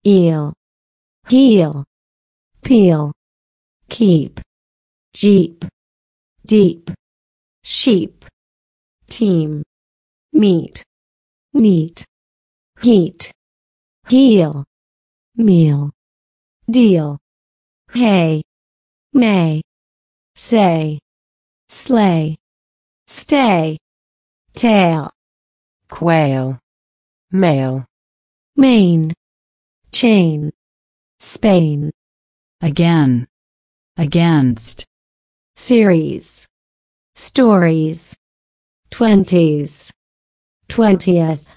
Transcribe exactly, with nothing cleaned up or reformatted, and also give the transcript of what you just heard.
eel, heel, peel, keep, jeep, deep, sheep, team, meet, neat, heat, heel, meal, deal, hay, may, say, sleigh, stay, tail, quail, male, main, chain, Spain, again, against, series, stories, twenties, twentieth,